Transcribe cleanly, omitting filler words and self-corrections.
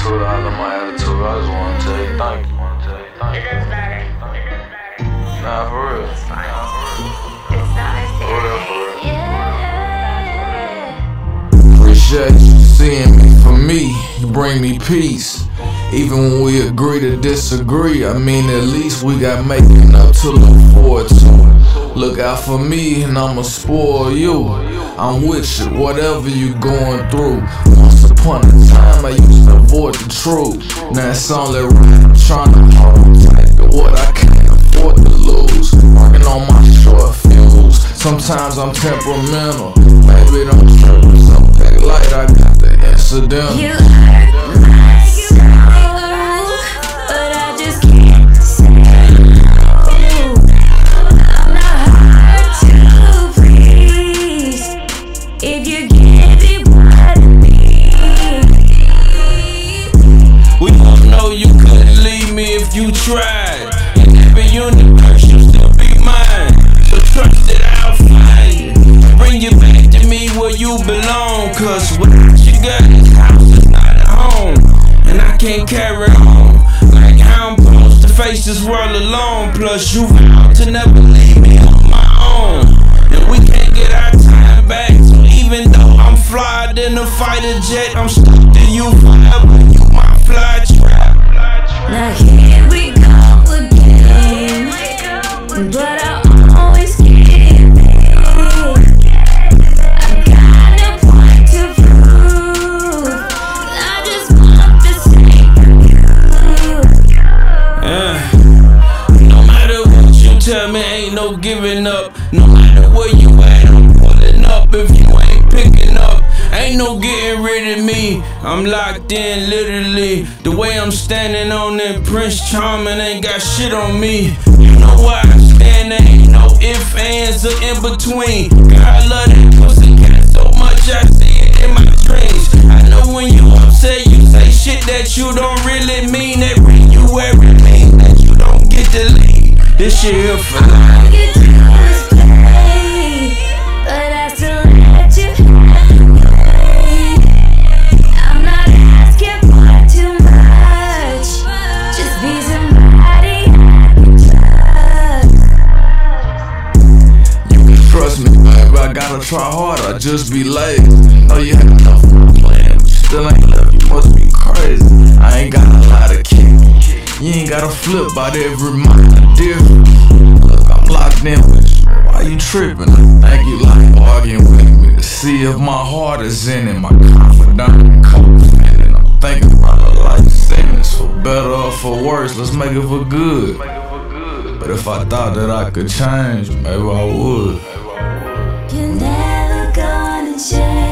attitude, I love my attitude. I just wanna tell you thank you. It does better. Nah, for real. It's fine. It's not as serious. Yeah. Appreciate you seeing me for me. You bring me peace. Even when we agree to disagree, I mean at least we got making up to look forward to. Look out for me and I'ma spoil you. I'm with you, whatever you going through. Once upon a time I used to avoid the truth. Now it's only right, I'm trying to hold tight to what I can't afford to lose. Working on my short fuse. Sometimes I'm temperamental. Maybe don't trip, something light, I got the incidental. You hurt my soul, but I just can't say no. I'm not hard to please if you give me what I need. We all know you couldn't leave me if you tried. In every universe you still be mine. So trust that I'll find you, bring you back to me where you belong. Cause what you got is house is not a home, and I can't carry on like how I'm supposed to face this world alone. Plus you vowed to never leave me on my own, and we can't get our time back. So even though I'm flyed in a fighter jet, I'm stuck to you forever. You my fly trap. Now here we go again, but I always give in. I got a point to prove. I just want the same for you. No matter what you tell me, ain't no giving up. No matter where you at, I'm pulling up. If you ain't picking up, ain't no getting rid of me. I'm locked in literally. The way I'm standing on that Prince Charming ain't got shit on me. You know why I stand, there ain't no ifs, ands, or in between. God, I love that pussy cat so much, I see it in my dreams. I know when you upset, you say shit that you don't really mean. That bring you everything that you don't get to leave. This shit here for life. You do is play, but I still let you have me. I'm not asking for too much, just be somebody I can trust. You can trust me, baby, I gotta try harder, just be lazy. Know you had enough for a plan, but you still ain't left, you must be crazy. I ain't got a lot of kick, you ain't gotta flip about every minor difference. Look, I'm locked in with you, why you tripping? I think you like arguing with me to see if my heart is in it. My confidant and co-defendant, I'm thinking about a life sentence. For better or for worse, let's make it for good. But if I thought that I could change, maybe I would. You're never gonna change.